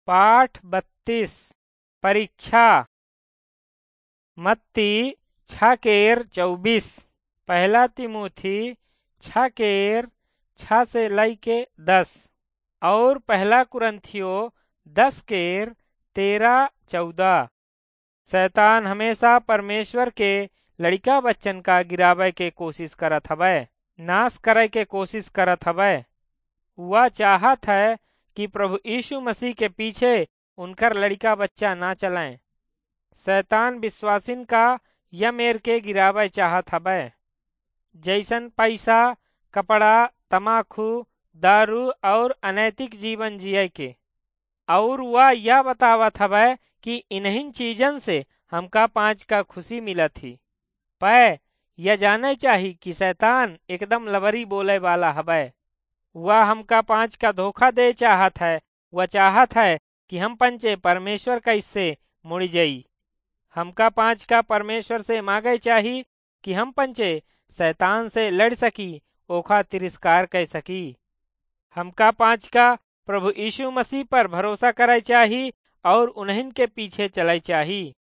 पाठ 32 परीक्षा। मत्ती 6:24, पहला तिमोथी 6:6 से लैके 10 और पहला कुरंथियो 10:13-14। शैतान हमेशा परमेश्वर के लड़का बच्चन का गिरावे के कोशिश करत हवै, नाश करे के कोशिश करत हवै। वह चाहत है कि प्रभु यीशु मसीह के पीछे उनकर लड़का बच्चा ना चलें। शैतान विश्वासिन का यमेर के गिरावे चाहत हवै, जैसन पैसा, कपड़ा, तमाखू, दारू और अनैतिक जीवन जिये के। और वह यह बतावत हवै कि इन्हीं चीजन से हमका 5 का खुशी मिलत ही। पै यह जाने चाही कि शैतान एकदम लबरी बोले वाला हवै। वह हमका 5 का धोखा दे चाहत है। वह चाहत है कि हम पंचे परमेश्वर कैसे मुड़ जाई। हमका 5 का परमेश्वर से मांगे चाही कि हम पंचे शैतान से लड़ सकी, ओखा तिरस्कार कर सकी। हमका 5 का प्रभु यीशु मसीह पर भरोसा करे चाही और उन्हीं के पीछे चले चाही।